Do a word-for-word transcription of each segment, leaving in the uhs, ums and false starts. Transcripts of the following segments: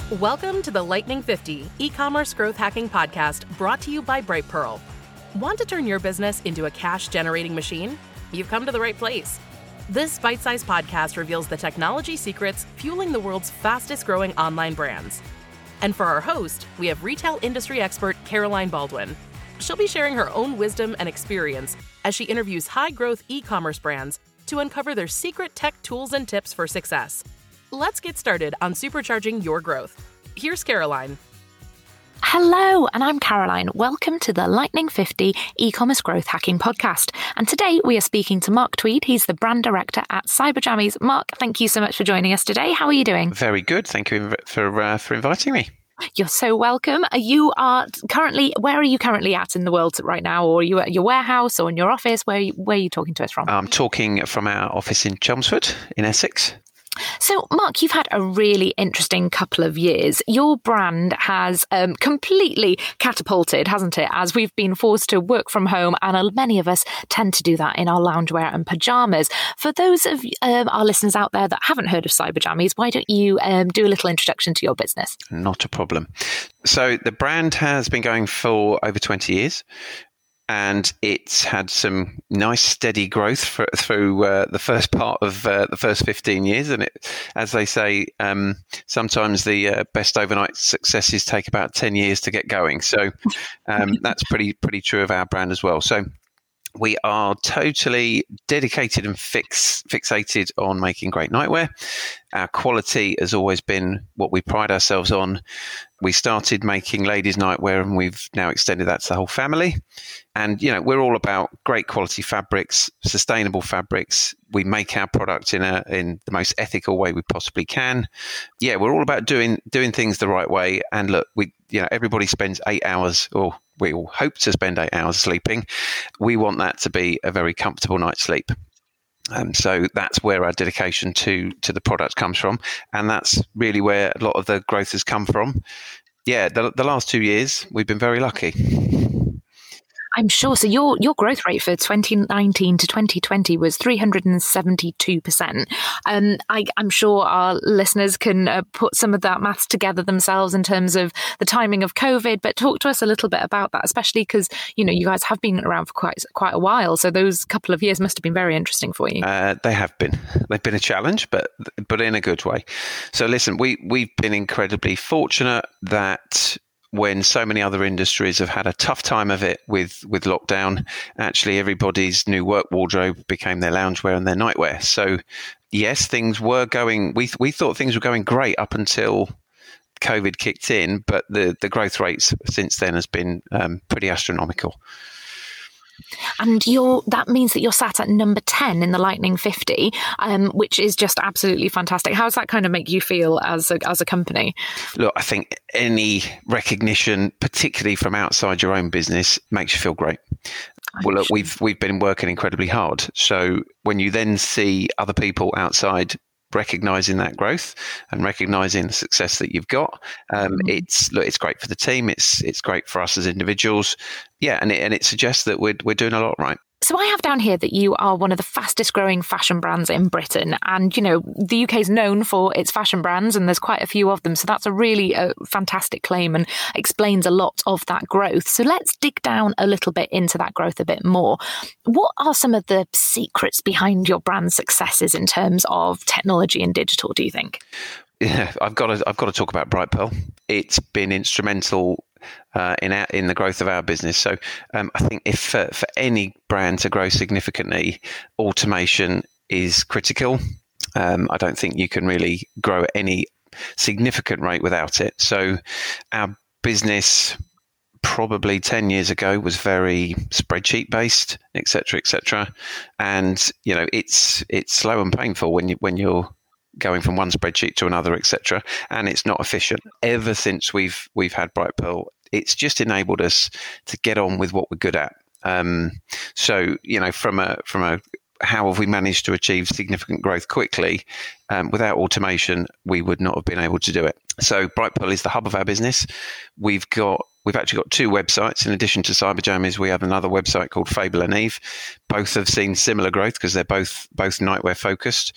Welcome to the Lightning fifty e-commerce growth hacking podcast brought to you by Brightpearl. Want to turn your business into a cash-generating machine? You've come to the right place. This bite-sized podcast reveals the technology secrets fueling the world's fastest-growing online brands. And for our host, we have retail industry expert Caroline Baldwin. She'll be sharing her own wisdom and experience as she interviews high-growth e-commerce brands to uncover their secret tech tools and tips for success. Let's get started on supercharging your growth. Here's Caroline. Hello, and I'm Caroline. Welcome to the Lightning fifty e-commerce growth hacking podcast. And today we are speaking to Mark Tweed. He's the brand director at Cyberjammies. Mark, thank you so much for joining us today. How are you doing? Very good. Thank you for uh, for inviting me. You're so welcome. You are currently, where are you currently at in the world right now? Or are you at your warehouse or in your office? Where are you, where are you talking to us from? I'm talking from our office in Chelmsford in Essex. So, Mark, you've had a really interesting couple of years. Your brand has um, completely catapulted, hasn't it, as we've been forced to work from home, and many of us tend to do that in our loungewear and pajamas. For those of um, our listeners out there that haven't heard of Cyberjammies, why don't you um, do a little introduction to your business? Not a problem. So, the brand has been going for over twenty years. And it's had some nice steady growth for, through uh, the first part of uh, the first fifteen years. And it, as they say, um, sometimes the uh, best overnight successes take about ten years to get going. So um, that's pretty pretty true of our brand as well. So we are totally dedicated and fix, fixated on making great nightwear. Our quality has always been what we pride ourselves on. We started making ladies' nightwear and we've now extended that to the whole family. And, you know, we're all about great quality fabrics, sustainable fabrics. We make our product in a in the most ethical way we possibly can. Yeah, we're all about doing doing things the right way. And look, we you know, everybody spends eight hours, or we all hope to spend eight hours sleeping. We want that to be a very comfortable night's sleep. Um, so that's where our dedication to to the product comes from, and that's really where a lot of the growth has come from. Yeah, the, the last two years we've been very lucky. I'm sure. So your your growth rate for twenty nineteen to twenty twenty was three hundred seventy-two percent. Um, I, I'm sure our listeners can uh, put some of that maths together themselves in terms of the timing of COVID. But talk to us a little bit about that, especially because, you know, you guys have been around for quite quite a while. So those couple of years must have been very interesting for you. Uh, they have been. They've been a challenge, but but in a good way. So listen, we we've been incredibly fortunate that when so many other industries have had a tough time of it with, with lockdown, actually everybody's new work wardrobe became their loungewear and their nightwear. So yes, things were going, we we thought things were going great up until COVID kicked in, but the, the growth rates since then has been um, pretty astronomical. And you're, that means that you're sat at number ten in the Lightning fifty, um, which is just absolutely fantastic. How does that kind of make you feel as a, as a company? Look, I think any recognition, particularly from outside your own business, makes you feel great. Well, look, we've we've been working incredibly hard. So when you then see other people outside recognizing that growth and recognizing the success that you've got, um, mm-hmm. it's look, it's great for the team. It's it's great for us as individuals. Yeah, and it, and it suggests that we're we're doing a lot right. So I have down here that you are one of the fastest growing fashion brands in Britain. And, you know, the U K is known for its fashion brands and there's quite a few of them. So that's a really uh, fantastic claim and explains a lot of that growth. So let's dig down a little bit into that growth a bit more. What are some of the secrets behind your brand's successes in terms of technology and digital, do you think? Yeah, I've got to, I've got to talk about Brightpearl. It's been instrumental Uh, in our, in the growth of our business. So um, I think if uh, for any brand to grow significantly, automation is critical. Um, I don't think you can really grow at any significant rate without it. So our business probably ten years ago was very spreadsheet based, et cetera, et cetera. And you know it's it's slow and painful when you when you're going from one spreadsheet to another, et cetera, and it's not efficient. Ever since we've we've had Brightpearl, it's just enabled us to get on with what we're good at. Um, so, you know, from a from a how have we managed to achieve significant growth quickly? Um, without automation, we would not have been able to do it. So, Brightpearl is the hub of our business. We've got we've actually got two websites. In addition to Cyberjammies, we have another website called Fable and Eve. Both have seen similar growth because they're both both nightwear focused.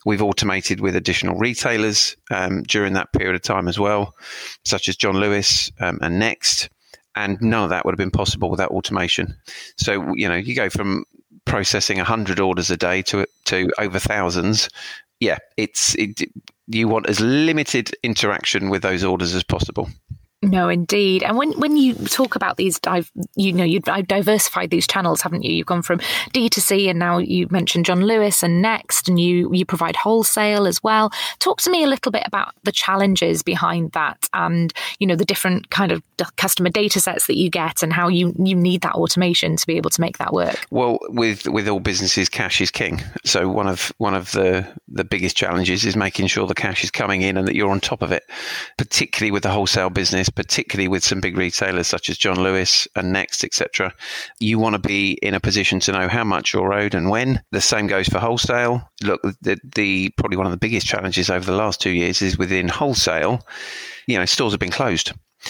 We've automated with additional retailers um, during that period of time as well, such as John Lewis um, and Next. And none of that would have been possible without automation. So, you know, you go from processing one hundred orders a day to to over thousands. Yeah, it's it, you want as limited interaction with those orders as possible. No, indeed. And when, when you talk about these, dive, you know, you've diversified these channels, haven't you? You've gone from D two C, and now you mentioned John Lewis and Next, and you, you provide wholesale as well. Talk to me a little bit about the challenges behind that, and, you know, the different kind of customer data sets that you get, and how you, you need that automation to be able to make that work. Well, with with all businesses, cash is king. So one of one of the, the biggest challenges is making sure the cash is coming in and that you're on top of it, particularly with the wholesale business, particularly with some big retailers such as John Lewis and Next, et cetera. You want to be in a position to know how much you're owed and when. The same goes for wholesale. Look, the, the probably one of the biggest challenges over the last two years is within wholesale. You know, stores have been closed,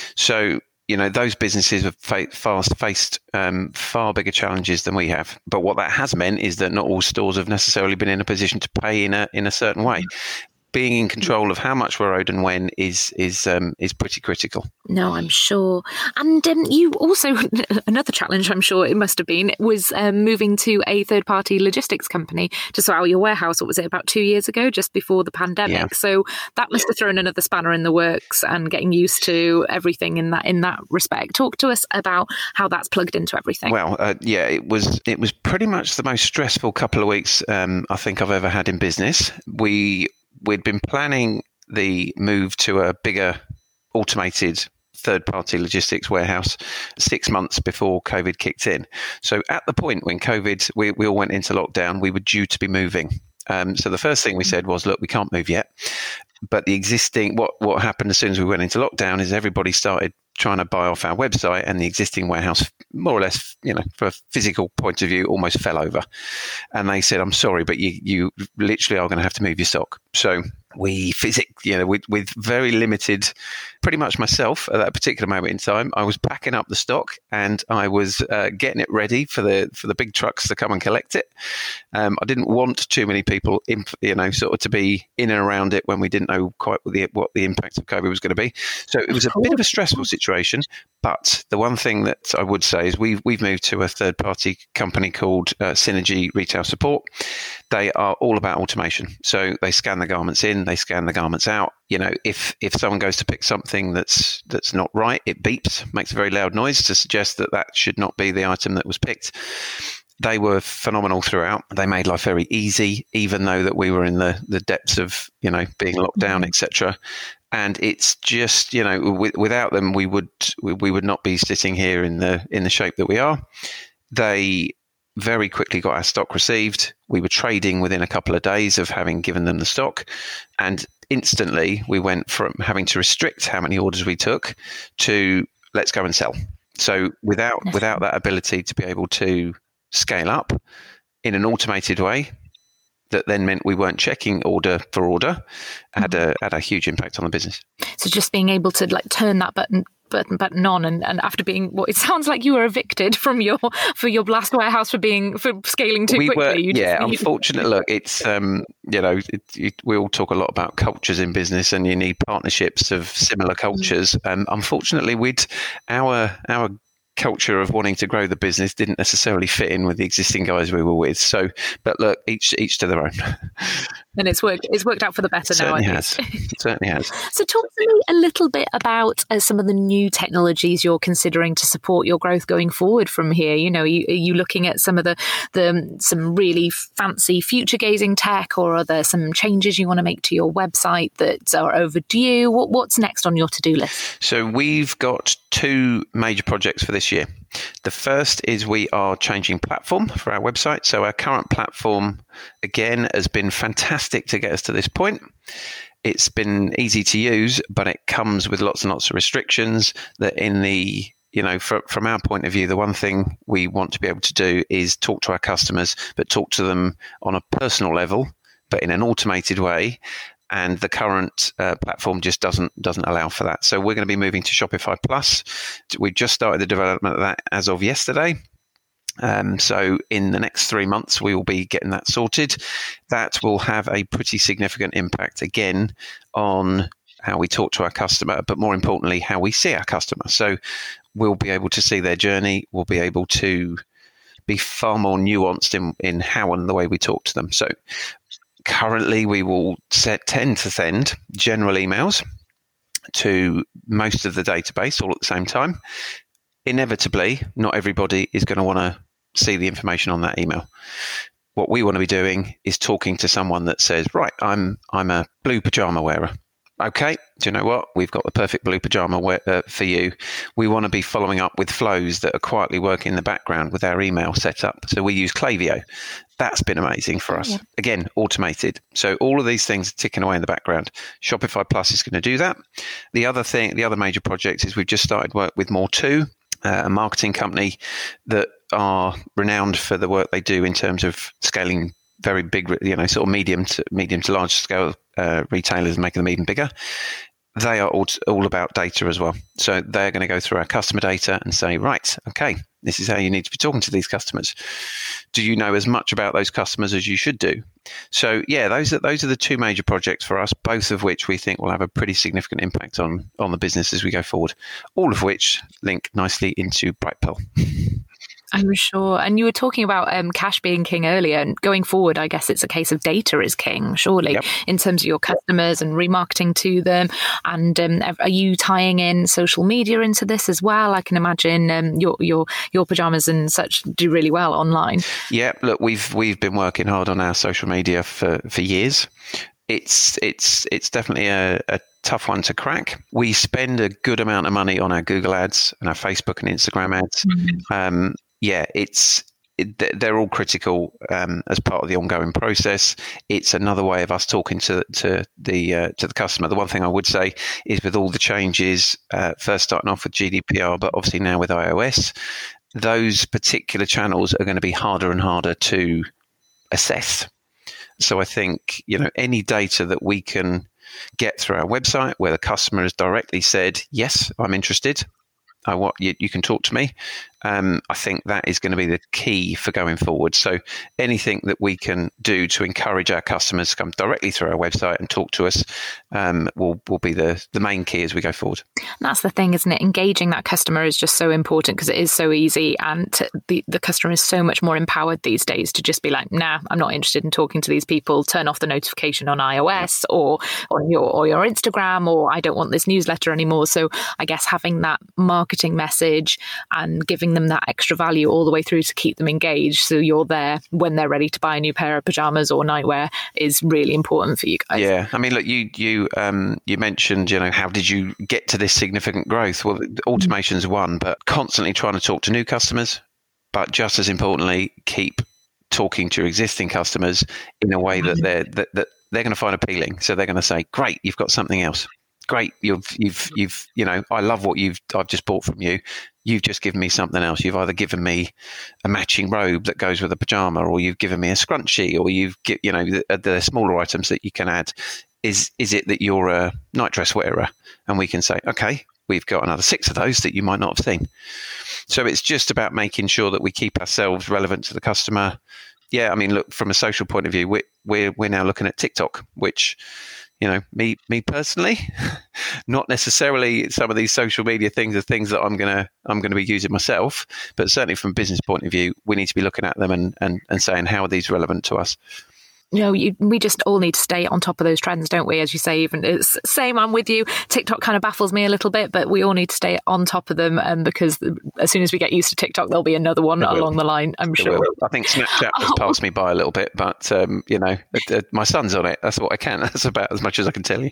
so you know those businesses have fa- fast faced um, far bigger challenges than we have. But what that has meant is that not all stores have necessarily been in a position to pay in a in a certain way. Being in control of how much we're owed and when is is um, is pretty critical. No, I'm sure. And um, you also, another challenge I'm sure it must have been, was um, moving to a third-party logistics company to sort out your warehouse. What was it, about two years ago, just before the pandemic? Yeah. So that must have thrown another spanner in the works, and getting used to everything in that in that respect. Talk to us about how that's plugged into everything. Well, uh, yeah, it was it was pretty much the most stressful couple of weeks um, I think I've ever had in business. We We'd been planning the move to a bigger automated third-party logistics warehouse six months before COVID kicked in. So at the point when COVID, we, we all went into lockdown, we were due to be moving. Um, so the first thing we said was, look, we can't move yet. But the existing, what, what happened as soon as we went into lockdown is everybody started trying to buy off our website, and the existing warehouse, more or less, you know, from a physical point of view, almost fell over. And they said, I'm sorry, but you, you literally are going to have to move your stock. So we physically, you know, with, with very limited, pretty much myself at that particular moment in time, I was packing up the stock, and I was uh, getting it ready for the for the big trucks to come and collect it. Um, I didn't want too many people, in, you know, sort of to be in and around it when we didn't know quite what the, what the impact of COVID was going to be. So it was a bit of a stressful situation. But the one thing that I would say is we've we've moved to a third party company called uh, Synergy Retail Support. They are all about automation. So they scan the garments in, they scan the garments out. You know, if if someone goes to pick something that's that's not right, it beeps, makes a very loud noise to suggest that that should not be the item that was picked. They were phenomenal throughout. They made life very easy, even though that we were in the, the depths of, you know, being locked down, et cetera. And it's just, you know, w- without them, we would we, we would not be sitting here in the in the shape that we are. They very quickly got our stock received. We were trading within a couple of days of having given them the stock, and instantly we went from having to restrict how many orders we took to let's go and sell. So without without that ability to be able to scale up in an automated way, that then meant we weren't checking order for order, had a had a huge impact on the business. So just being able to like turn that button button button on, and, and after being what it sounds like you were evicted from your for your last warehouse for being for scaling too we quickly. Were, you yeah, just, unfortunately, look, it's um, you know, it, it, we all talk a lot about cultures in business, and you need partnerships of similar cultures. Mm. Um, unfortunately, we'd our our culture of wanting to grow the business didn't necessarily fit in with the existing guys we were with. So, but look, each each to their own. And it's worked. It's worked out for the better it now. Certainly has. It certainly has. So, talk to me a little bit about uh, some of the new technologies you're considering to support your growth going forward from here. You know, are you, are you looking at some of the the some really fancy future-gazing tech, or are there some changes you want to make to your website that are overdue? What what's next on your to-do list? So, we've got two major projects for this year. The first is we are changing platform for our website. So our current platform, again, has been fantastic to get us to this point. It's been easy to use, but it comes with lots and lots of restrictions that in the, you know, from, from our point of view, the one thing we want to be able to do is talk to our customers, but talk to them on a personal level, but in an automated way. And the current uh, platform just doesn't doesn't allow for that. So we're going to be moving to Shopify Plus. We've just started the development of that as of yesterday. Um, so in the next three months, we will be getting that sorted. That will have a pretty significant impact again on how we talk to our customer, but more importantly, how we see our customer. So we'll be able to see their journey. We'll be able to be far more nuanced in, in how and the way we talk to them. So currently, we will set, tend to send general emails to most of the database all at the same time. Inevitably, not everybody is going to want to see the information on that email. What we want to be doing is talking to someone that says, right, I'm I'm a blue pajama wearer. Okay, do you know what? We've got the perfect blue pajama wear, uh, for you. We want to be following up with flows that are quietly working in the background with our email set up. So we use Klaviyo. That's been amazing for us. Yeah. Again, automated. So all of these things are ticking away in the background. Shopify Plus is going to do that. The other thing, the other major project is we've just started work with More two, uh, a marketing company that are renowned for the work they do in terms of scaling very big, you know, sort of medium to medium to large scale uh, retailers and making them even bigger. They are all, all about data as well. So they're going to go through our customer data and say, right, okay, this is how you need to be talking to these customers. Do you know as much about those customers as you should do? So yeah, those are those are the two major projects for us, both of which we think will have a pretty significant impact on on the business as we go forward. All of which link nicely into Brightpearl. I'm sure. And you were talking about um, cash being king earlier, and going forward, I guess it's a case of data is king, surely, yep. in terms of your customers and remarketing to them. And um, are you tying in social media into this as well? I can imagine um, your your your pajamas and such do really well online. Yeah, look, we've we've been working hard on our social media for, for years. It's it's it's definitely a, a tough one to crack. We spend a good amount of money on our Google ads and our Facebook and Instagram ads. Mm-hmm. Um, yeah, it's it, they're all critical um, as part of the ongoing process. It's another way of us talking to to the uh, to the customer. The one thing I would say is, with all the changes, uh, first starting off with G D P R, but obviously now with iOS, those particular channels are going to be harder and harder to assess. So I think, you know, any data that we can get through our website where the customer has directly said, yes, I'm interested, I want you, you can talk to me. Um, I think that is going to be the key for going forward. So anything that we can do to encourage our customers to come directly through our website and talk to us um, will will be the, the main key as we go forward. And that's the thing, isn't it? Engaging that customer is just so important because it is so easy, and to, the, the customer is so much more empowered these days to just be like, nah, I'm not interested in talking to these people. Turn off the notification on iOS or on your or your Instagram, or I don't want this newsletter anymore. So I guess having that marketing message and giving them that extra value all the way through to keep them engaged, so you're there when they're ready to buy a new pair of pajamas or nightwear, is really important for you guys. Yeah, I mean, look, you you um you mentioned, you know, how did you get to this significant growth? Well, automation's mm-hmm. one, but constantly trying to talk to new customers, but just as importantly, keep talking to your existing customers in a way that they're that, that they're going to find appealing. So they're going to say, great, you've got something else. Great, you've you've you've you know, I love what you've I've just bought from you. You've just given me something else. You've either given me a matching robe that goes with a pajama, or you've given me a scrunchie, or you've gi- you know the, the smaller items that you can add. Is is it that you're a night dress wearer? And we can say, okay, we've got another six of those that you might not have seen. So it's just about making sure that we keep ourselves relevant to the customer. Yeah, I mean, look, from a social point of view, we're we're, we're now looking at TikTok, which, you know, me me personally, not necessarily some of these social media things are things that I'm gonna I'm gonna be using myself, but certainly from a business point of view, we need to be looking at them and and, and saying, how are these relevant to us? You know, you, we just all need to stay on top of those trends, don't we? As you say, even it's same. I'm with you. TikTok kind of baffles me a little bit, but we all need to stay on top of them, um, because as soon as we get used to TikTok, there'll be another one along the line, I'm sure. I think Snapchat has oh. passed me by a little bit, but um, you know, uh, my son's on it. That's what I can. That's about as much as I can tell you.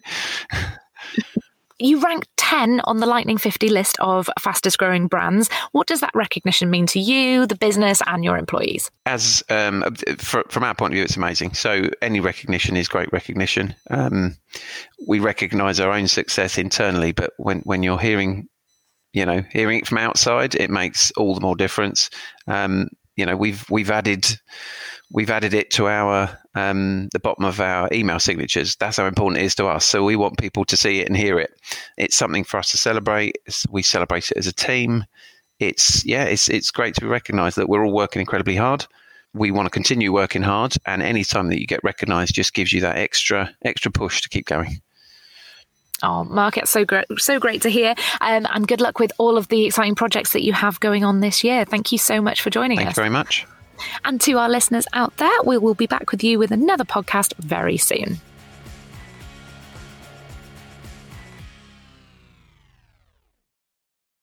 You ranked ten on the Lightning fifty list of fastest growing brands. What does that recognition mean to you, the business, and your employees? As um, for, from our point of view, it's amazing. So any recognition is great recognition. Um, we recognise our own success internally, but when, when you're hearing, you know, hearing it from outside, it makes all the more difference. Um, you know, we've we've added. We've added it to our um, the bottom of our email signatures. That's how important it is to us. So we want people to see it and hear it. It's something for us to celebrate. We celebrate it as a team. it's yeah, it's it's great to be recognised that we're all working incredibly hard. We want to continue working hard, and any time that you get recognised just gives you that extra extra push to keep going. Oh, Mark, it's so great, so great to hear. Um, and good luck with all of the exciting projects that you have going on this year. Thank you so much for joining Thank us. Thank you very much. And to our listeners out there, we will be back with you with another podcast very soon.